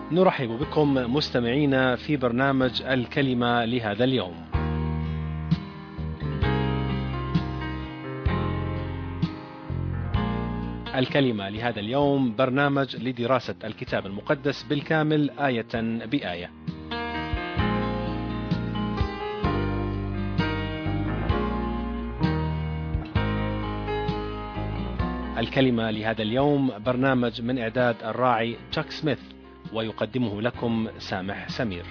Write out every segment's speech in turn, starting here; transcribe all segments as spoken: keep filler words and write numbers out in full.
نرحب بكم مستمعينا في برنامج الكلمة لهذا اليوم. الكلمة لهذا اليوم برنامج لدراسة الكتاب المقدس بالكامل آية بآية. الكلمة لهذا اليوم برنامج من إعداد الراعي تشاك سميث، ويقدمه لكم سامح سمير.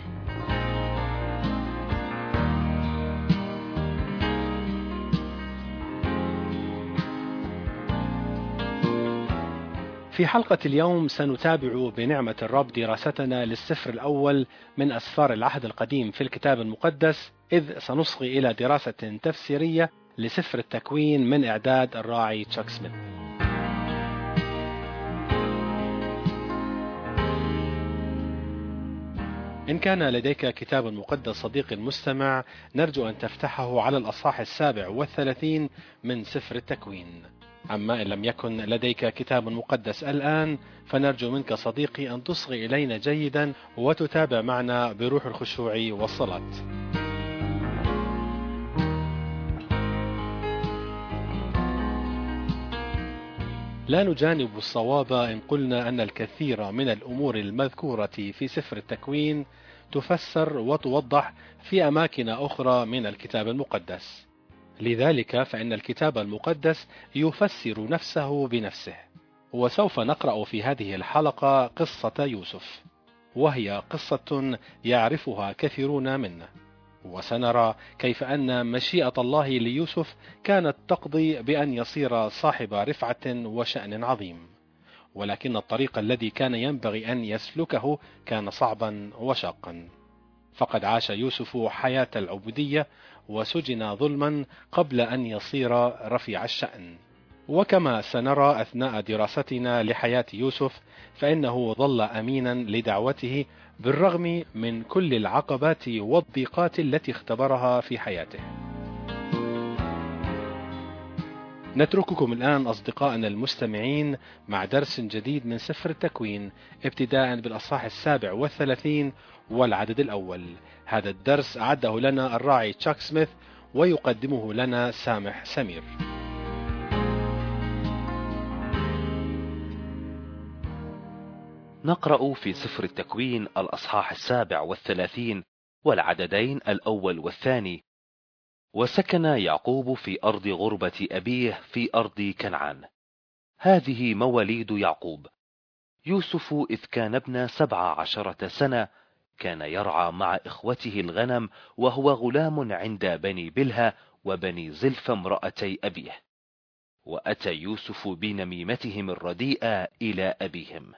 في حلقة اليوم سنتابع بنعمة الرب دراستنا للسفر الأول من أسفار العهد القديم في الكتاب المقدس، إذ سنصغي إلى دراسة تفسيرية لسفر التكوين من إعداد الراعي تشاك سميث. إن كان لديك كتاب مقدس صديقي المستمع، نرجو أن تفتحه على الأصحاح السابع والثلاثين من سفر التكوين. أما إن لم يكن لديك كتاب مقدس الآن، فنرجو منك صديقي أن تصغي إلينا جيدا وتتابع معنا بروح الخشوع والصلاة. لا نجانب الصواب إن قلنا أن الكثير من الأمور المذكورة في سفر التكوين تفسر وتوضح في أماكن أخرى من الكتاب المقدس. لذلك فإن الكتاب المقدس يفسر نفسه بنفسه. وسوف نقرأ في هذه الحلقة قصة يوسف، وهي قصة يعرفها كثيرون منا، وسنرى كيف أن مشيئة الله ليوسف كانت تقضي بأن يصير صاحب رفعة وشأن عظيم، ولكن الطريق الذي كان ينبغي أن يسلكه كان صعبا وشاقا. فقد عاش يوسف حياة العبودية وسجن ظلما قبل أن يصير رفيع الشأن. وكما سنرى أثناء دراستنا لحياة يوسف، فإنه ظل أمينا لدعوته بالرغم من كل العقبات والضيقات التي اختبرها في حياته. نترككم الآن أصدقائنا المستمعين مع درس جديد من سفر التكوين، ابتداء بالأصحاح السابع والثلاثين والعدد الأول. هذا الدرس أعده لنا الراعي تشاك سميث، ويقدمه لنا سامح سمير. نقرأ في سفر التكوين الأصحاح السابع والثلاثين والعددين الأول والثاني. وسكن يعقوب في أرض غربة أبيه في أرض كنعان. هذه مواليد يعقوب. يوسف إذ كان ابن سبع عشرة سنة كان يرعى مع إخوته الغنم، وهو غلام عند بني بلها وبني زلف امرأتي أبيه. وأتى يوسف بنميمتهم الرديئة إلى أبيهم.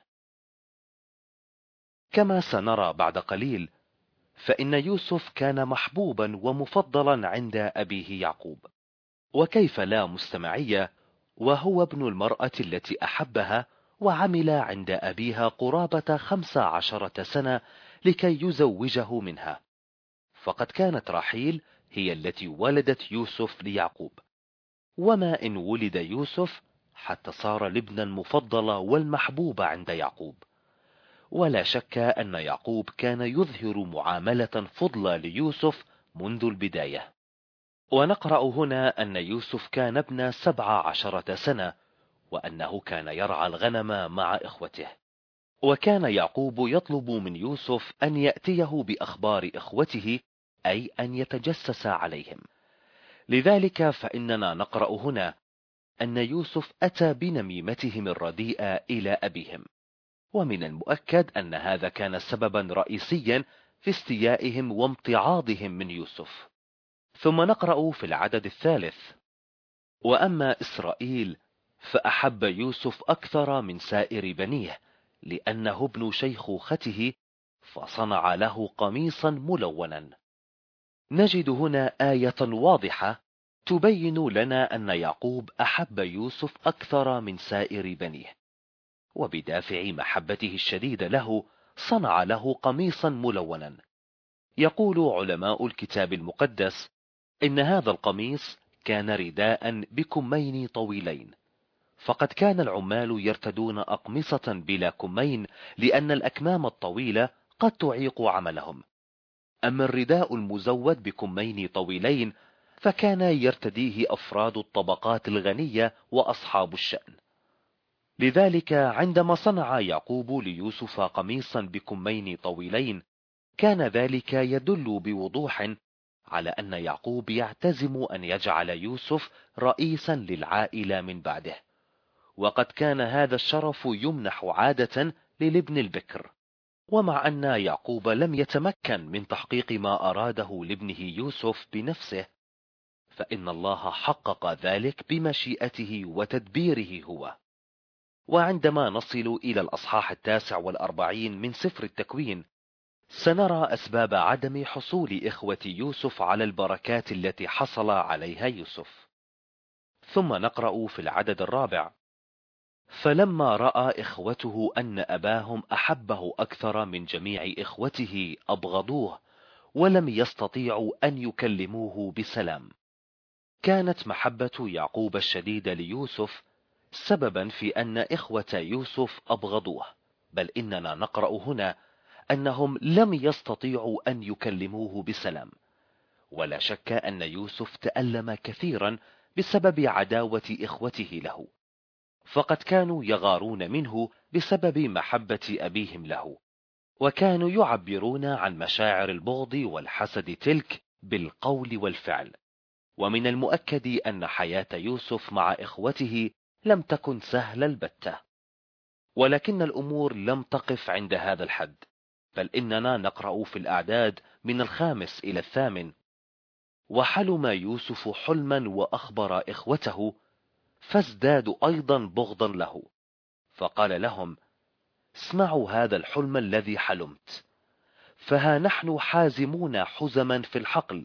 كما سنرى بعد قليل، فإن يوسف كان محبوبا ومفضلا عند أبيه يعقوب. وكيف لا مستمعية، وهو ابن المرأة التي أحبها، وعمل عند أبيها قرابة خمس عشرة سنة لكي يزوجه منها. فقد كانت راحيل هي التي ولدت يوسف ليعقوب. وما إن ولد يوسف حتى صار الابن المفضل والمحبوب عند يعقوب. ولا شك أن يعقوب كان يظهر معاملة فضلى ليوسف منذ البداية. ونقرأ هنا أن يوسف كان ابن سبع عشرة سنة، وأنه كان يرعى الغنم مع إخوته. وكان يعقوب يطلب من يوسف أن يأتيه بأخبار إخوته، أي أن يتجسس عليهم. لذلك فإننا نقرأ هنا أن يوسف أتى بنميمتهم الرديئة إلى أبيهم. ومن المؤكد أن هذا كان سببا رئيسيا في استيائهم وامتعاضهم من يوسف. ثم نقرأ في العدد الثالث: وأما إسرائيل فأحب يوسف أكثر من سائر بنيه، لأنه ابن شيخوخته، فصنع له قميصا ملونا. نجد هنا آية واضحة تبين لنا أن يعقوب أحب يوسف أكثر من سائر بنيه، وبدافع محبته الشديدة له صنع له قميصا ملونا. يقول علماء الكتاب المقدس إن هذا القميص كان رداء بكمين طويلين، فقد كان العمال يرتدون أقمصة بلا كمين لأن الأكمام الطويلة قد تعيق عملهم، أما الرداء المزود بكمين طويلين فكان يرتديه أفراد الطبقات الغنية وأصحاب الشأن. لذلك عندما صنع يعقوب ليوسف قميصا بكمين طويلين كان ذلك يدل بوضوح على أن يعقوب يعتزم أن يجعل يوسف رئيسا للعائلة من بعده، وقد كان هذا الشرف يمنح عادة للابن البكر. ومع أن يعقوب لم يتمكن من تحقيق ما أراده لابنه يوسف بنفسه، فإن الله حقق ذلك بمشيئته وتدبيره هو. وعندما نصل إلى الأصحاح التاسع والأربعين من سفر التكوين سنرى أسباب عدم حصول إخوة يوسف على البركات التي حصل عليها يوسف. ثم نقرأ في العدد الرابع: فلما رأى إخوته أن أباهم أحبه أكثر من جميع إخوته أبغضوه ولم يستطيعوا أن يكلموه بسلام. كانت محبة يعقوب الشديدة ليوسف سببا في أن إخوة يوسف أبغضوه، بل إننا نقرأ هنا أنهم لم يستطيعوا أن يكلموه بسلام. ولا شك أن يوسف تألم كثيرا بسبب عداوة إخوته له، فقد كانوا يغارون منه بسبب محبة أبيهم له، وكانوا يعبرون عن مشاعر البغض والحسد تلك بالقول والفعل. ومن المؤكد أن حياة يوسف مع إخوته لم تكن سهلة البتة، ولكن الأمور لم تقف عند هذا الحد، بل إننا نقرأ في الأعداد من الخامس إلى الثامن: وحلم يوسف حلما وأخبر إخوته فازدادوا أيضا بغضا له، فقال لهم: اسمعوا هذا الحلم الذي حلمت، فها نحن حازمون حزما في الحقل،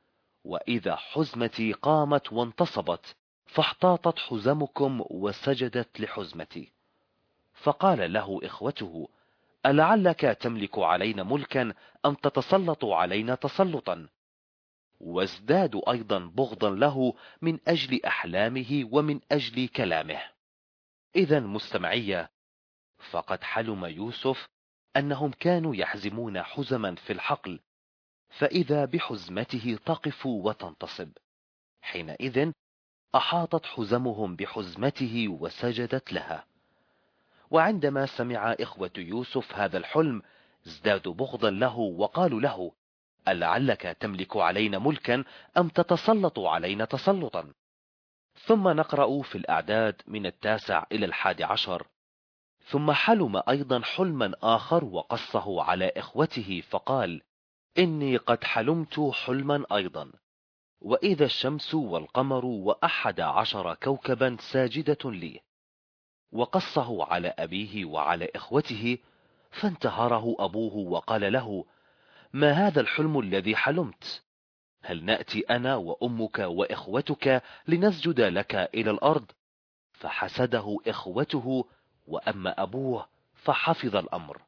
وإذا حزمتي قامت وانتصبت فاحتاطت حزمكم وسجدت لحزمتي. فقال له إخوته: ألعلك تملك علينا ملكا أم تتسلط علينا تسلطا؟ وازدادوا أيضا بغضا له من أجل أحلامه ومن أجل كلامه. إذا مستمعية، فقد حلم يوسف أنهم كانوا يحزمون حزما في الحقل، فإذا بحزمته تقف وتنتصب، حينئذ أحاطت حزمهم بحزمته وسجدت لها. وعندما سمع إخوة يوسف هذا الحلم ازدادوا بغضا له وقالوا له: ألعلك تملك علينا ملكا أم تتسلط علينا تسلطا؟ ثم نقرأ في الأعداد من التاسع إلى الحادي عشر: ثم حلم أيضا حلما آخر وقصه على إخوته فقال: إني قد حلمت حلما أيضا، وإذا الشمس والقمر وأحد عشر كوكبا ساجدة لي. وقصه على أبيه وعلى إخوته، فانتهره أبوه وقال له: ما هذا الحلم الذي حلمت؟ هل نأتي أنا وأمك وإخوتك لنسجد لك إلى الأرض؟ فحسده إخوته، وأما أبوه فحفظ الأمر.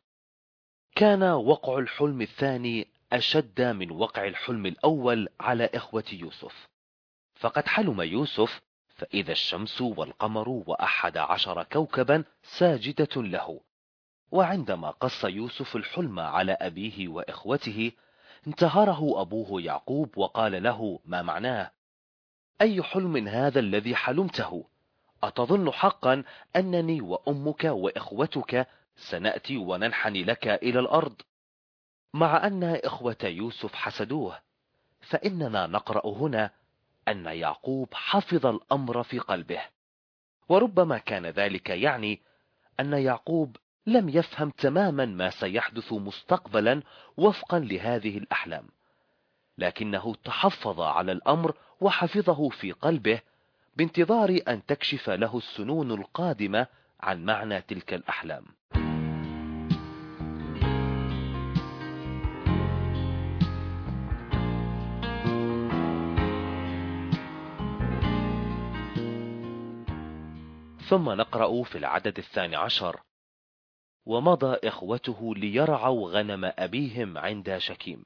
كان وقع الحلم الثاني أشد من وقع الحلم الأول على إخوة يوسف، فقد حلم يوسف فإذا الشمس والقمر وأحد عشر كوكبا ساجدة له. وعندما قص يوسف الحلم على أبيه وإخوته انتهره أبوه يعقوب وقال له: ما معناه؟ أي حلم هذا الذي حلمته؟ أتظن حقا أنني وأمك وإخوتك سنأتي وننحني لك إلى الأرض؟ مع أن إخوة يوسف حسدوه، فإننا نقرأ هنا أن يعقوب حفظ الأمر في قلبه، وربما كان ذلك يعني أن يعقوب لم يفهم تماما ما سيحدث مستقبلا وفقا لهذه الأحلام، لكنه تحفظ على الأمر وحفظه في قلبه بانتظار أن تكشف له السنون القادمة عن معنى تلك الأحلام. ثم نقرأ في العدد الثاني عشر: ومضى إخوته ليرعوا غنم أبيهم عند شكيم.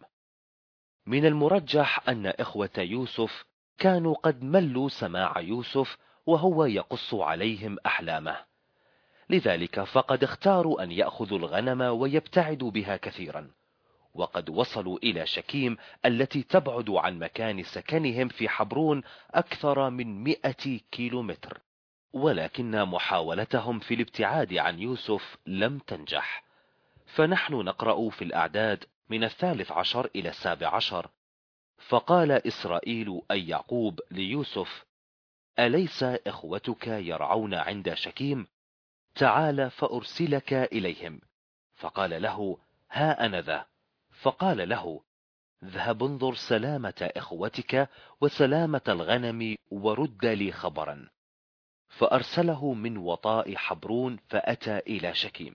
من المرجح أن إخوة يوسف كانوا قد ملوا سماع يوسف وهو يقص عليهم أحلامه. لذلك فقد اختاروا أن يأخذوا الغنم ويبتعدوا بها كثيرا، وقد وصلوا إلى شكيم التي تبعد عن مكان سكنهم في حبرون أكثر من مئة كيلومتر، ولكن محاولتهم في الابتعاد عن يوسف لم تنجح. فنحن نقرأ في الأعداد من الثالث عشر إلى السابع عشر: فقال إسرائيل أي يعقوب ليوسف: أليس إخوتك يرعون عند شكيم؟ تعال فأرسلك إليهم. فقال له: ها أنا ذا. فقال له: اذهب انظر سلامة إخوتك وسلامة الغنم ورد لي خبرا. فأرسله من وطاء حبرون فأتى إلى شكيم،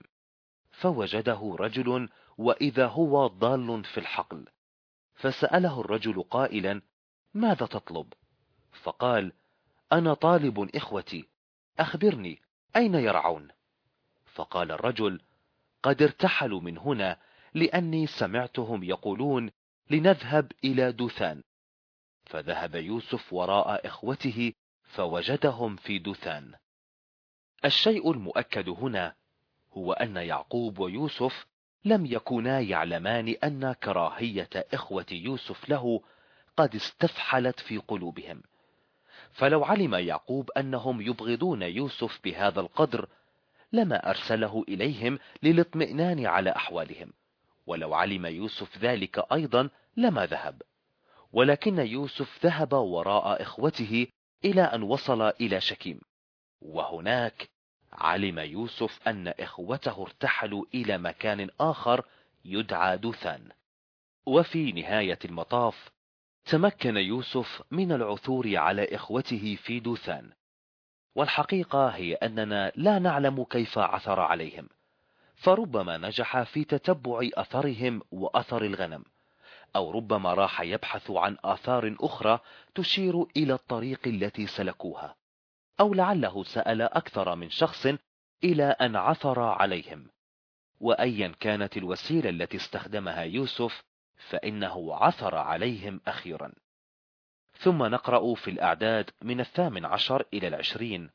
فوجده رجل وإذا هو ضال في الحقل. فسأله الرجل قائلا: ماذا تطلب؟ فقال: أنا طالب إخوتي، أخبرني أين يرعون؟ فقال الرجل: قد ارتحلوا من هنا، لأني سمعتهم يقولون لنذهب إلى دوثان. فذهب يوسف وراء إخوته فوجدهم في دوثان. الشيء المؤكد هنا هو أن يعقوب ويوسف لم يكونا يعلمان أن كراهية إخوة يوسف له قد استفحلت في قلوبهم. فلو علم يعقوب أنهم يبغضون يوسف بهذا القدر لما أرسله إليهم للاطمئنان على أحوالهم، ولو علم يوسف ذلك أيضا لما ذهب. ولكن يوسف ذهب وراء إخوته إلى أن وصل إلى شكيم، وهناك علم يوسف أن إخوته ارتحلوا إلى مكان آخر يدعى دوثان. وفي نهاية المطاف تمكن يوسف من العثور على إخوته في دوثان، والحقيقة هي أننا لا نعلم كيف عثر عليهم، فربما نجح في تتبع أثرهم وأثر الغنم، أو ربما راح يبحث عن آثار أخرى تشير إلى الطريق التي سلكوها، أو لعله سأل أكثر من شخص إلى أن عثر عليهم. وأيا كانت الوسيلة التي استخدمها يوسف فإنه عثر عليهم أخيرا. ثم نقرأ في الأعداد من الثامن عشر إلى العشرين: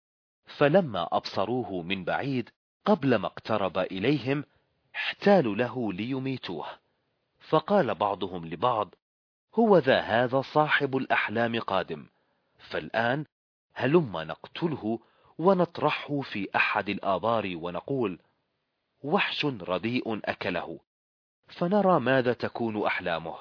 فلما أبصروه من بعيد قبل ما اقترب إليهم احتالوا له ليميتوه. فقال بعضهم لبعض: هو ذا هذا صاحب الأحلام قادم، فالآن هلما نقتله ونطرحه في أحد الآبار ونقول: وحش رديء أكله، فنرى ماذا تكون أحلامه.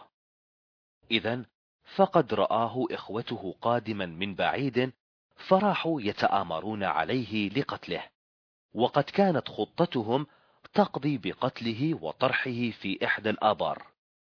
إذن فقد رآه إخوته قادما من بعيد، فراحوا يتآمرون عليه لقتله، وقد كانت خطتهم تقضي بقتله وطرحه في إحدى الآبار،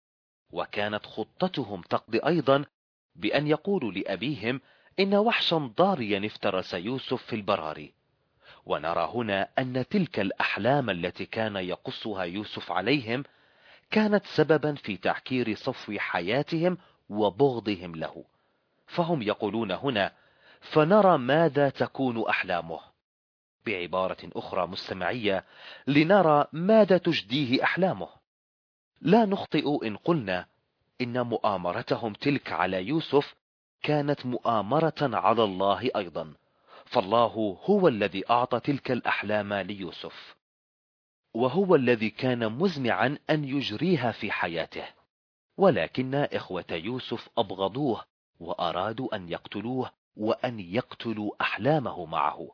وكانت خطتهم تقضي أيضا بأن يقولوا لأبيهم إن وحشا ضاريا افترس يوسف في البراري. ونرى هنا أن تلك الأحلام التي كان يقصها يوسف عليهم كانت سببا في تعكير صفو حياتهم وبغضهم له. فهم يقولون هنا: فنرى ماذا تكون أحلامه، بعبارة أخرى مستمعية: لنرى ماذا تجديه أحلامه. لا نخطئ إن قلنا إن مؤامرتهم تلك على يوسف كانت مؤامرة على الله أيضا، فالله هو الذي أعطى تلك الأحلام ليوسف، وهو الذي كان مزمعا أن يجريها في حياته. ولكن إخوة يوسف أبغضوه وأرادوا أن يقتلوه وأن يقتلوا أحلامه معه.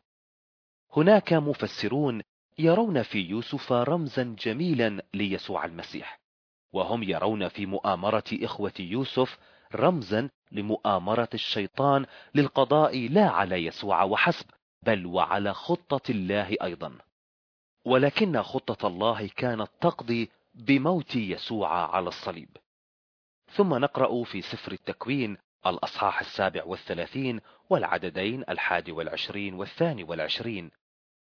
هناك مفسرون يرون في يوسف رمزا جميلا ليسوع المسيح، وهم يرون في مؤامرة إخوة يوسف رمزا لمؤامرة الشيطان للقضاء لا على يسوع وحسب، بل وعلى خطة الله أيضا. ولكن خطة الله كانت تقضي بموت يسوع على الصليب. ثم نقرأ في سفر التكوين الأصحاح السابع والثلاثين والعددين الحادي والعشرين والثاني والعشرين: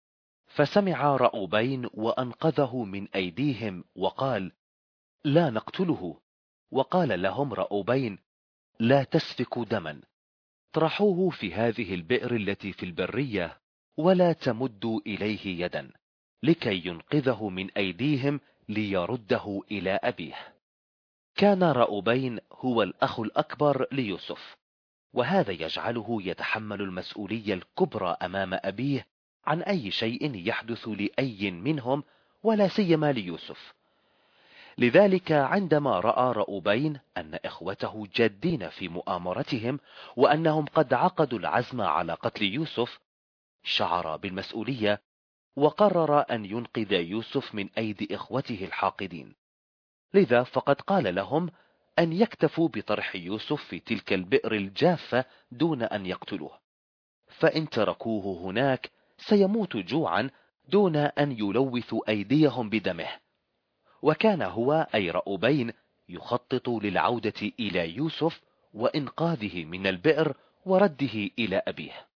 فسمع رأوبين وأنقذه من أيديهم وقال: لا نقتله. وقال لهم رأوبين: لا تسفكوا دما، اطرحوه في هذه البئر التي في البرية، ولا تمدوا إليه يدا، لكي ينقذه من أيديهم ليرده إلى أبيه. كان رأوبين هو الأخ الأكبر ليوسف، وهذا يجعله يتحمل المسؤولية الكبرى أمام أبيه عن أي شيء يحدث لأي منهم، ولا سيما ليوسف. لذلك عندما رأى رأوبين أن إخوته جادين في مؤامرتهم وأنهم قد عقدوا العزم على قتل يوسف، شعر بالمسؤولية وقرر أن ينقذ يوسف من أيدي إخوته الحاقدين. لذا فقد قال لهم أن يكتفوا بطرح يوسف في تلك البئر الجافة دون أن يقتلوه، فإن تركوه هناك سيموت جوعا دون أن يلوثوا أيديهم بدمه. وكان هو أي رأوبين يخطط للعودة إلى يوسف وإنقاذه من البئر ورده إلى أبيه.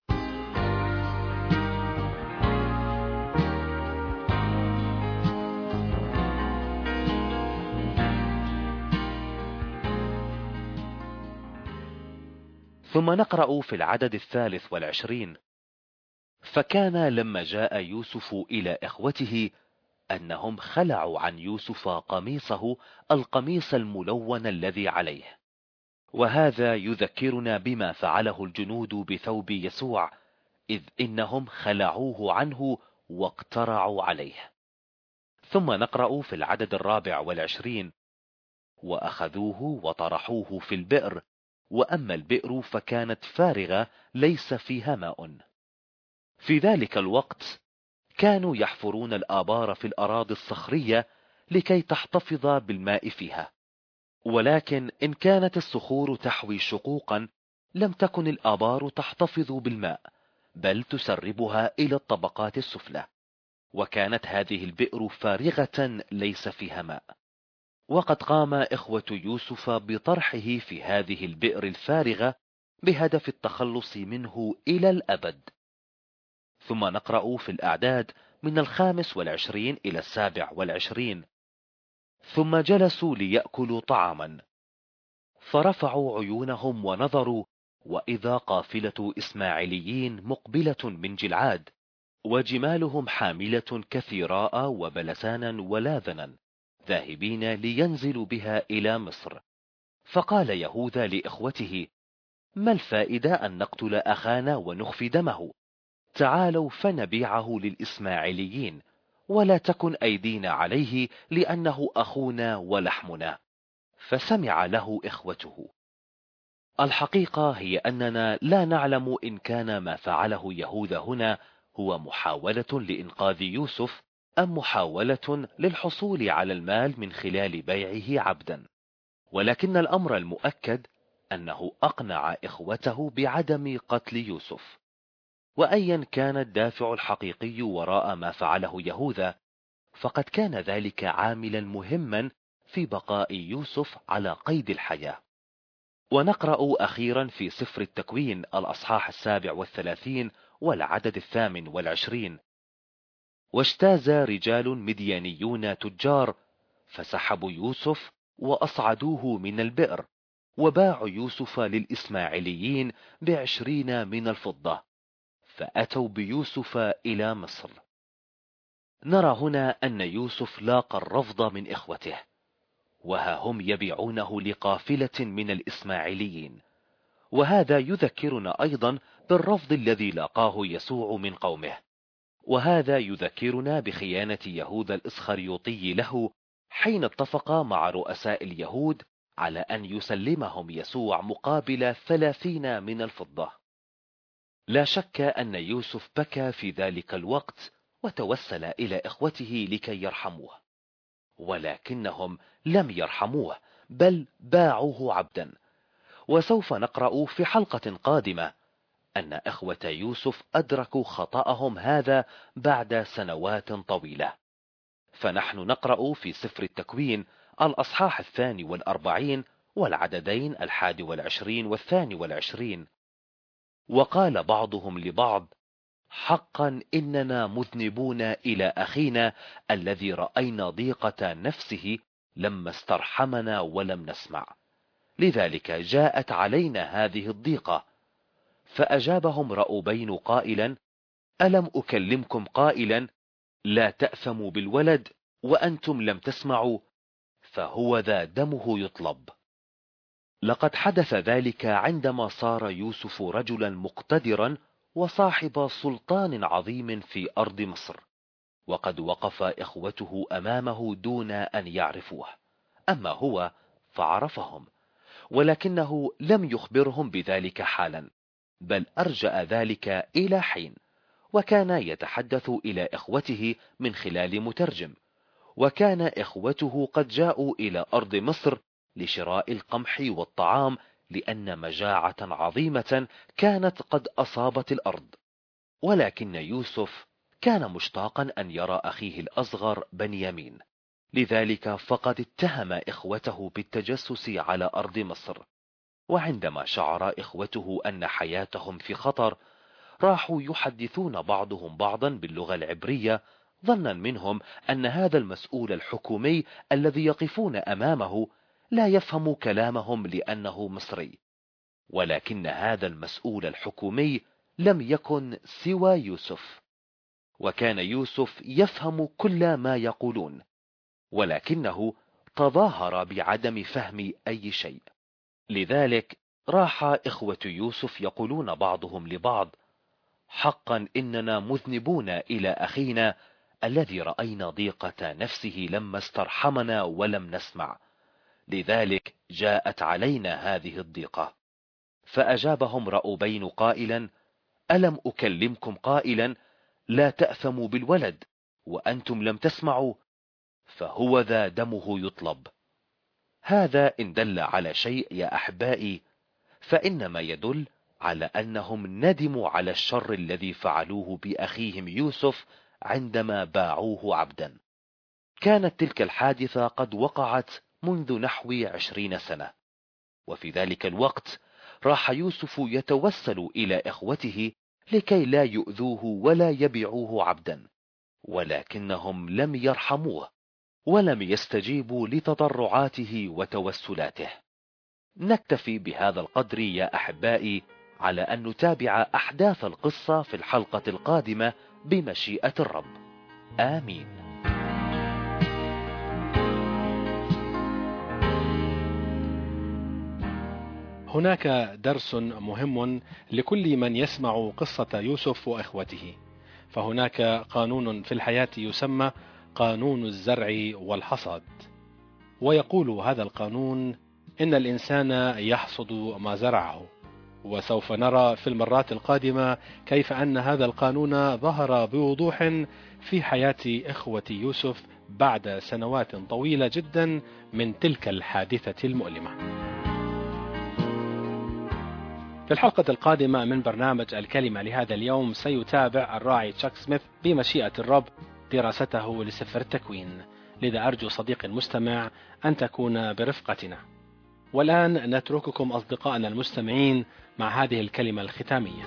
ثم نقرأ في العدد الثالث والعشرين: فكان لما جاء يوسف إلى إخوته أنهم خلعوا عن يوسف قميصه القميص الملون الذي عليه. وهذا يذكرنا بما فعله الجنود بثوب يسوع، إذ إنهم خلعوه عنه واقترعوا عليه. ثم نقرأ في العدد الرابع والعشرين: وأخذوه وطرحوه في البئر، وأما البئر فكانت فارغة ليس فيها ماء. في ذلك الوقت كانوا يحفرون الآبار في الأراضي الصخرية لكي تحتفظ بالماء فيها، ولكن إن كانت الصخور تحوي شقوقا لم تكن الآبار تحتفظ بالماء، بل تسربها إلى الطبقات السفلى، وكانت هذه البئر فارغة ليس فيها ماء. وقد قام إخوة يوسف بطرحه في هذه البئر الفارغة بهدف التخلص منه إلى الأبد. ثم نقرأ في الأعداد من الخامس والعشرين إلى السابع والعشرين: ثم جلسوا ليأكلوا طعاما، فرفعوا عيونهم ونظروا، وإذا قافلة إسماعيليين مقبلة من جلعاد، وجمالهم حاملة كثيراء وبلسانا ولاذنا، ذاهبين لينزلوا بها إلى مصر. فقال يهوذا لإخوته: ما الفائدة أن نقتل أخانا ونخفي دمه؟ تعالوا فنبيعه للإسماعيليين، ولا تكن أيدينا عليه، لأنه أخونا ولحمنا. فسمع له إخوته. الحقيقة هي أننا لا نعلم إن كان ما فعله يهوذا هنا هو محاولة لإنقاذ يوسف، أم محاولة للحصول على المال من خلال بيعه عبدا. ولكن الأمر المؤكد أنه أقنع إخوته بعدم قتل يوسف. وأيا كان الدافع الحقيقي وراء ما فعله يهوذا، فقد كان ذلك عاملا مهما في بقاء يوسف على قيد الحياة. ونقرأ أخيرا في سفر التكوين الأصحاح السابع والثلاثين والعدد الثامن والعشرين: واجتاز رجال مديانيون تجار فسحبوا يوسف وأصعدوه من البئر، وباعوا يوسف للإسماعيليين بعشرين من الفضة، فأتوا بيوسف إلى مصر. نرى هنا أن يوسف لاقى الرفض من إخوته، وها هم يبيعونه لقافلة من الإسماعيليين. وهذا يذكرنا أيضا بالرفض الذي لاقاه يسوع من قومه، وهذا يذكرنا بخيانة يهوذا الإسخريوطي له حين اتفق مع رؤساء اليهود على أن يسلمهم يسوع مقابل ثلاثين من الفضة. لا شك أن يوسف بكى في ذلك الوقت وتوسل إلى إخوته لكي يرحموه، ولكنهم لم يرحموه، بل باعوه عبدا. وسوف نقرأ في حلقة قادمة أن إخوة يوسف أدركوا خطأهم هذا بعد سنوات طويلة. فنحن نقرأ في سفر التكوين الأصحاح الثاني والأربعين والعددين الحادي والعشرين والثاني والعشرين: وقال بعضهم لبعض: حقا إننا مذنبون إلى أخينا الذي رأينا ضيقة نفسه لما استرحمنا ولم نسمع، لذلك جاءت علينا هذه الضيقة. فأجابهم رأوبين قائلا: ألم أكلمكم قائلا لا تأثموا بالولد وأنتم لم تسمعوا؟ فهو ذا دمه يطلب. لقد حدث ذلك عندما صار يوسف رجلا مقتدرا وصاحب سلطان عظيم في أرض مصر، وقد وقف إخوته أمامه دون أن يعرفوه، أما هو فعرفهم، ولكنه لم يخبرهم بذلك حالا، بل أرجأ ذلك إلى حين، وكان يتحدث إلى إخوته من خلال مترجم، وكان إخوته قد جاءوا إلى أرض مصر لشراء القمح والطعام، لأن مجاعة عظيمة كانت قد أصابت الأرض. ولكن يوسف كان مشتاقا أن يرى أخيه الأصغر بنيامين، لذلك فقد اتهم إخوته بالتجسس على أرض مصر. وعندما شعر إخوته أن حياتهم في خطر، راحوا يحدثون بعضهم بعضا باللغة العبرية، ظنا منهم أن هذا المسؤول الحكومي الذي يقفون أمامه لا يفهم كلامهم لأنه مصري، ولكن هذا المسؤول الحكومي لم يكن سوى يوسف، وكان يوسف يفهم كل ما يقولون، ولكنه تظاهر بعدم فهم أي شيء. لذلك راح إخوة يوسف يقولون بعضهم لبعض: حقا إننا مذنبون إلى أخينا الذي رأينا ضيقة نفسه لما استرحمنا ولم نسمع، لذلك جاءت علينا هذه الضيقة. فأجابهم رأوبين قائلا: ألم أكلمكم قائلا لا تأثموا بالولد وأنتم لم تسمعوا؟ فهو ذا دمه يطلب. هذا إن دل على شيء يا أحبائي فإنما يدل على أنهم ندموا على الشر الذي فعلوه بأخيهم يوسف عندما باعوه عبدا. كانت تلك الحادثة قد وقعت منذ نحو عشرين سنة، وفي ذلك الوقت راح يوسف يتوسل إلى إخوته لكي لا يؤذوه ولا يبيعوه عبدا، ولكنهم لم يرحموه ولم يستجيبوا لتضرعاته وتوسلاته. نكتفي بهذا القدر يا أحبائي على أن نتابع أحداث القصة في الحلقة القادمة بمشيئة الرب. آمين. هناك درس مهم لكل من يسمع قصة يوسف وإخوته، فهناك قانون في الحياة يسمى قانون الزرع والحصاد، ويقول هذا القانون إن الإنسان يحصد ما زرعه. وسوف نرى في المرات القادمة كيف أن هذا القانون ظهر بوضوح في حياة إخوة يوسف بعد سنوات طويلة جدا من تلك الحادثة المؤلمة. في الحلقة القادمة من برنامج الكلمة لهذا اليوم سيتابع الراعي تشاك سميث بمشيئة الرب دراسته لسفر التكوين، لذا أرجو صديقي المستمع أن تكون برفقتنا. والآن نترككم أصدقائنا المستمعين مع هذه الكلمة الختامية.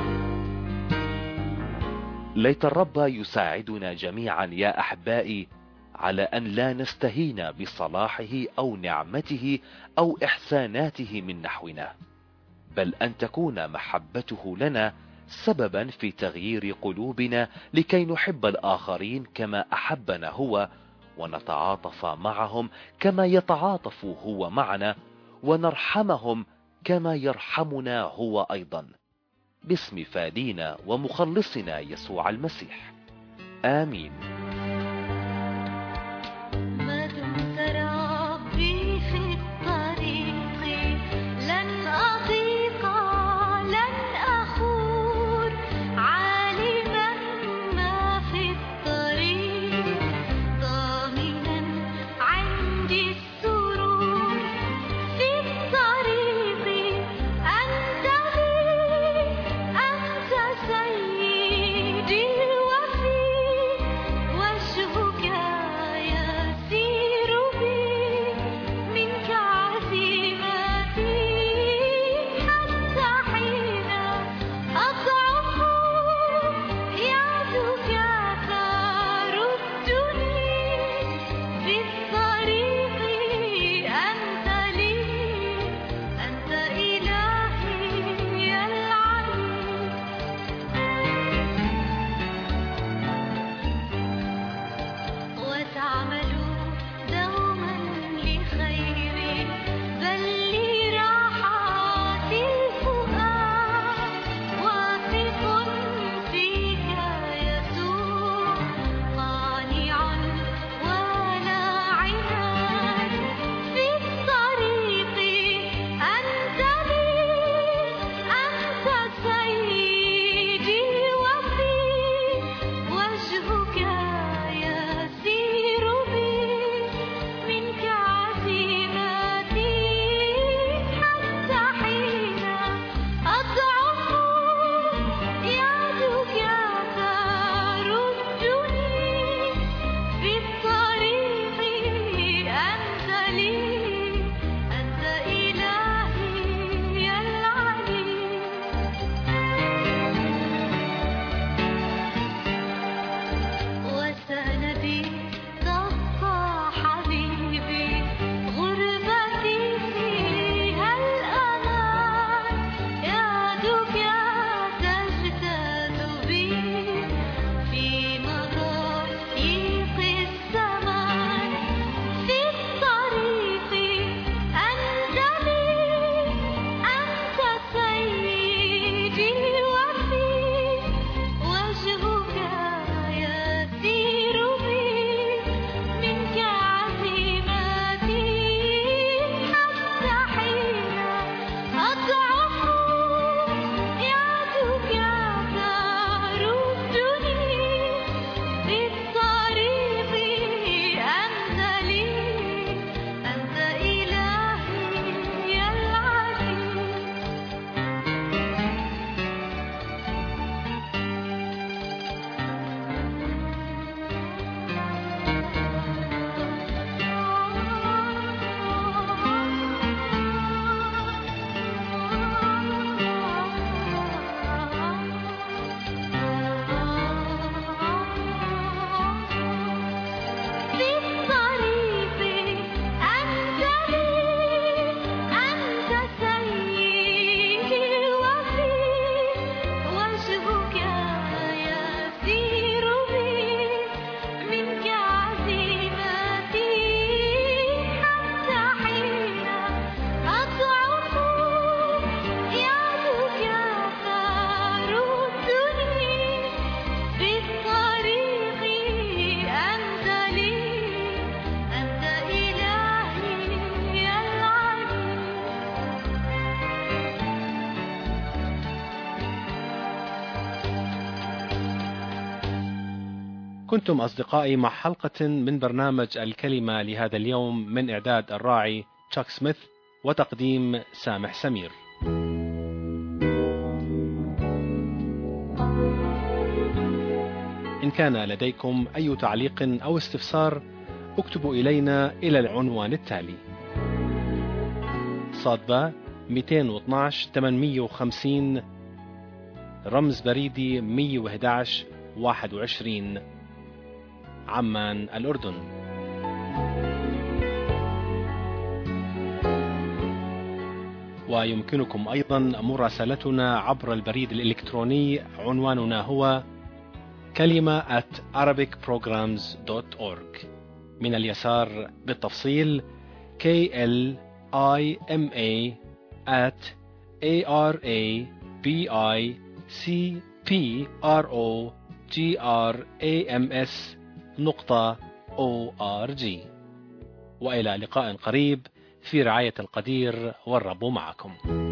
ليت الرب يساعدنا جميعا يا أحبائي على أن لا نستهين بصلاحه أو نعمته أو إحساناته من نحونا، بل أن تكون محبته لنا سببا في تغيير قلوبنا لكي نحب الآخرين كما أحبنا هو، ونتعاطف معهم كما يتعاطف هو معنا، ونرحمهم كما يرحمنا هو أيضا، باسم فادينا ومخلصنا يسوع المسيح. آمين. سيدي الوفي كنتم أصدقائي مع حلقة من برنامج الكلمة لهذا اليوم من إعداد الراعي تشاك سميث وتقديم سامح سمير. إن كان لديكم أي تعليق أو استفسار اكتبوا إلينا إلى العنوان التالي: صادبة مئتين واثناشر ثمانمئة وخمسين، رمز بريدي مئة وأحد عشر واحد وعشرين، عمان الأردن. ويمكنكم أيضا مراسلتنا عبر البريد الإلكتروني، عنواننا هو كلمة at arabic programs dot org. من اليسار بالتفصيل K L I M A at A R A B I C P R O G R A M S نقطة O R G. وإلى لقاء قريب في رعاية القدير، والرب معكم.